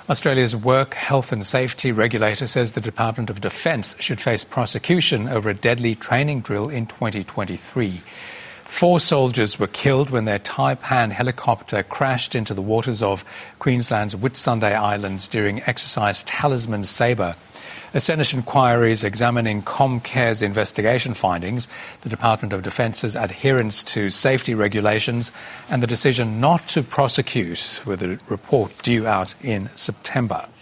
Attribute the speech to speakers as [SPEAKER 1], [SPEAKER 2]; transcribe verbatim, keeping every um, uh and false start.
[SPEAKER 1] Australia's work, health and safety regulator says the Department of Defence should face prosecution over a deadly training drill in twenty twenty-three. Four soldiers were killed when their Taipan helicopter crashed into the waters of Queensland's Whitsunday Islands during exercise Talisman Sabre. A Senate inquiry is examining Comcare's investigation findings, the Department of Defence's adherence to safety regulations, and the decision not to prosecute, with a report due out in September.